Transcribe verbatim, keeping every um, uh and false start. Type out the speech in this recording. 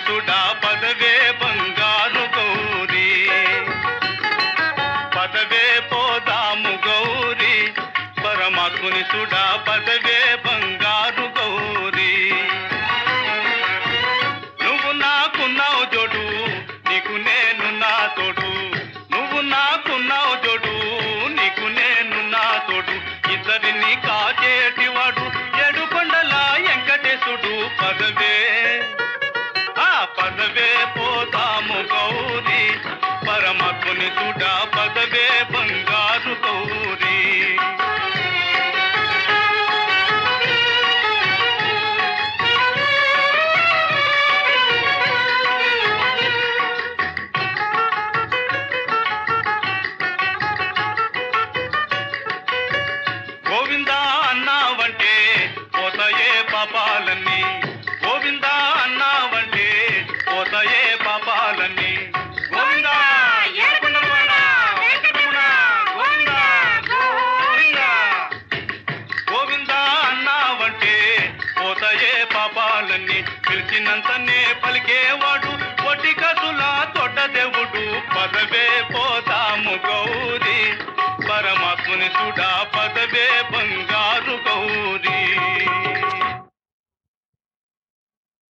సుడా పదవే బంగారు గౌరీ, పదవే పోదాము గౌరీ, పరమాత్ముని సుడా పదవే బంగారు గౌరీ. నువ్వు నాకున్నావు జోడు, నీకు నేను నా తోడు, నువ్వు నాకున్నావు జోడు, నీకు నేను నా తోడు, ఇద్దరిని కాచేటివాడు ఏడుకొండల వెంకటేశుడు. పదవే ఆ పదవే పోతాము గౌరీ, పరమాత్ముని సుడా పదవే బంగారు గౌరీ. గోవిందా అన్నావంటే పోతాయే పాపాలన్నీ, గోవిందా అన్నావంటే పోతాయే పాపాలన్నీ. గోవిందా ఏడుకొండలవాడ వెంకటరమణ, గోవిందా గోవిందా. గోవిందా అన్నావంటే పోతాయే పాపాలన్నీ, పిలిచినంతనే పలికేవాడు కొట్టి కసులా తొడ్డ దేవుడు. పదవే పోతాము గౌరీ, పరమాత్ముని సుడా పదవే బంగారు